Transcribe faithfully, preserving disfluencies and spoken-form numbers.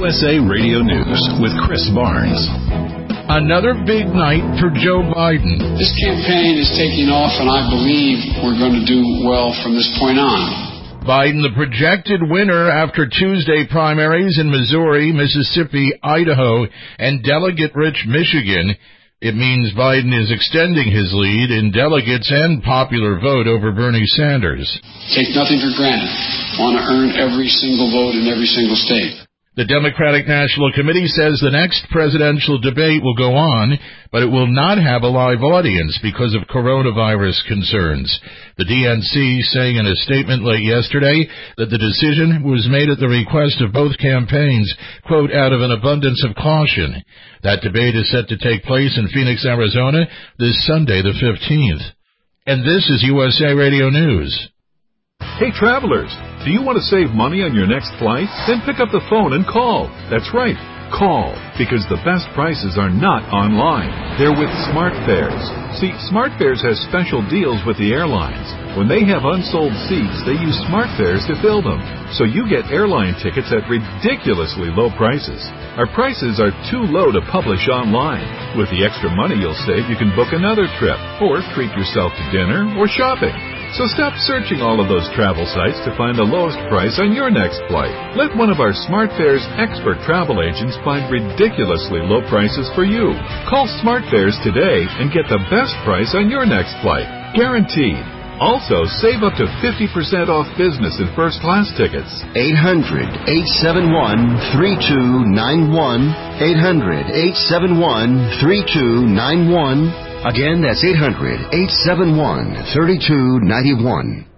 U S A Radio News with Chris Barnes. Another big night for Joe Biden. This campaign is taking off, and I believe we're going to do well from this point on. Biden, the projected winner after Tuesday primaries in Missouri, Mississippi, Idaho, and delegate-rich Michigan. It means Biden is extending his lead in delegates and popular vote over Bernie Sanders. Take nothing for granted. Want to earn every single vote in every single state. The Democratic National Committee says the next presidential debate will go on, but it will not have a live audience because of coronavirus concerns. The D N C saying in a statement late yesterday that the decision was made at the request of both campaigns, quote, out of an abundance of caution. That debate is set to take place in Phoenix, Arizona this Sunday the fifteenth. And this is U S A Radio News. Hey, travelers, do you want to save money on your next flight? Then pick up the phone and call. That's right, call, because the best prices are not online. They're with SmartFares. See, SmartFares has special deals with the airlines. When they have unsold seats, they use SmartFares to fill them. So you get airline tickets at ridiculously low prices. Our prices are too low to publish online. With the extra money you'll save, you can book another trip, or treat yourself to dinner or shopping. So stop searching all of those travel sites to find the lowest price on your next flight. Let one of our SmartFares expert travel agents find ridiculously low prices for you. Call SmartFares today and get the best price on your next flight. Guaranteed. Also, save up to fifty percent off business and first class tickets. eight hundred, eight seven one, three two nine one. eight hundred, eight seven one, three two nine one. Again, that's eight hundred, eight seven one, three two nine one.